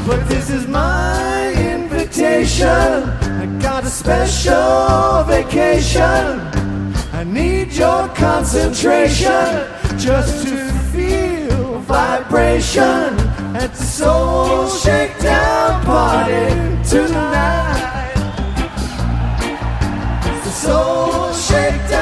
But this is my invitation. I got a special vacation. I need your concentration just to feel vibration at the Soul Shakedown party tonight. It's the Soul Shakedown.